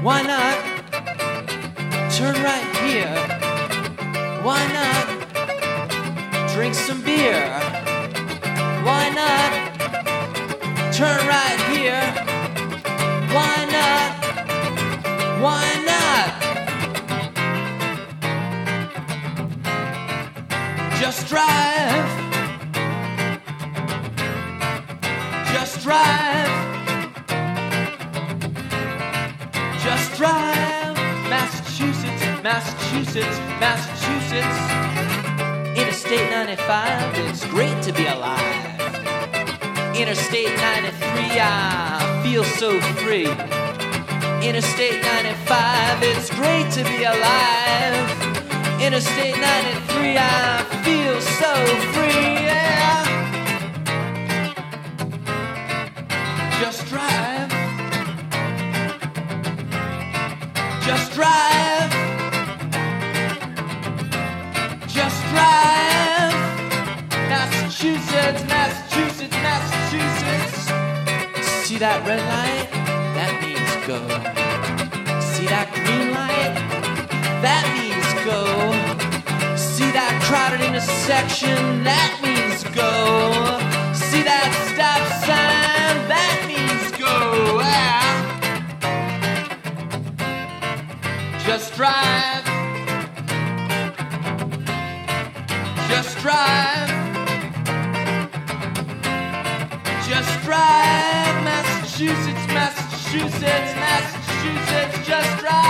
Why not turn right here? Why not drink some beer? Why not turn right here? Why not? Why not? Just drive. Just drive. Just drive. Massachusetts, Massachusetts, Massachusetts. Interstate 95, it's great to be alive. Interstate 93, I feel so free. Interstate 95, it's great to be alive. Interstate 93, I feel so free, yeah. Just drive. Just drive. Just drive. Massachusetts, Massachusetts, Massachusetts. See that red light? That means go. See that green light? That means go. See that crowded intersection? That means go. See that stop sign? That means go. Ah. Just drive. Just drive. Just drive. Massachusetts, Massachusetts, Massachusetts. Just drive.